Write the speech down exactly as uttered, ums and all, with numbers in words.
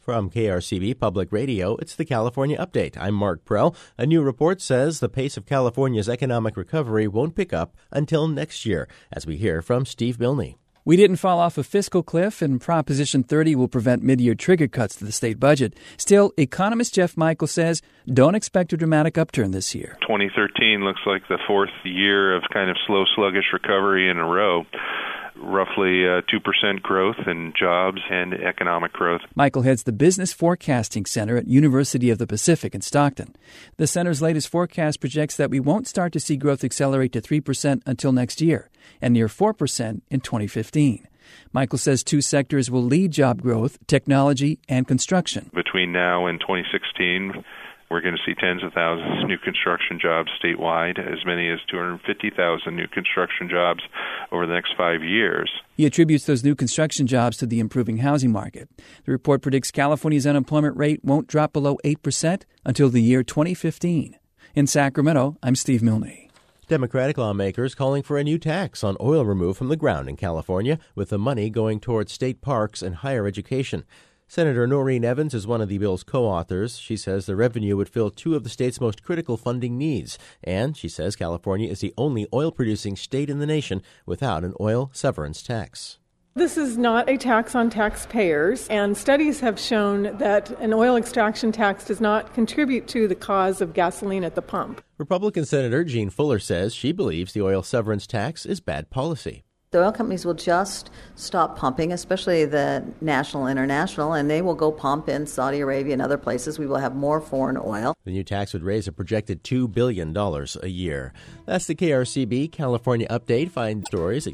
From K R C B Public Radio, it's the California Update. I'm Mark Prell. A new report says the pace of California's economic recovery won't pick up until next year, as we hear from Steve Milne. We didn't fall off a fiscal cliff, and Proposition thirty will prevent mid-year trigger cuts to the state budget. Still, economist Jeff Michael says don't expect a dramatic upturn this year. twenty thirteen looks like the fourth year of kind of slow, sluggish recovery in a row. Roughly uh, two percent growth in jobs and economic growth. Michael heads the Business Forecasting Center at University of the Pacific in Stockton. The center's latest forecast projects that we won't start to see growth accelerate to three percent until next year, and near four percent in twenty fifteen. Michael says two sectors will lead job growth, technology and construction. Between now and twenty sixteen, we're going to see tens of thousands of new construction jobs statewide, as many as two hundred fifty thousand new construction jobs over the next five years. He attributes those new construction jobs to the improving housing market. The report predicts California's unemployment rate won't drop below eight percent until the year twenty fifteen. In Sacramento, I'm Steve Milne. Democratic lawmakers calling for a new tax on oil removed from the ground in California, with the money going towards state parks and higher education. Senator Noreen Evans is one of the bill's co-authors. She says the revenue would fill two of the state's most critical funding needs. And she says California is the only oil-producing state in the nation without an oil severance tax. This is not a tax on taxpayers, and studies have shown that an oil extraction tax does not contribute to the cause of gasoline at the pump. Republican Senator Jean Fuller says she believes the oil severance tax is bad policy. The oil companies will just stop pumping, especially the national, international, and they will go pump in Saudi Arabia and other places. We will have more foreign oil. The new tax would raise a projected two billion dollars a year. That's the K R C B California Update. Find stories at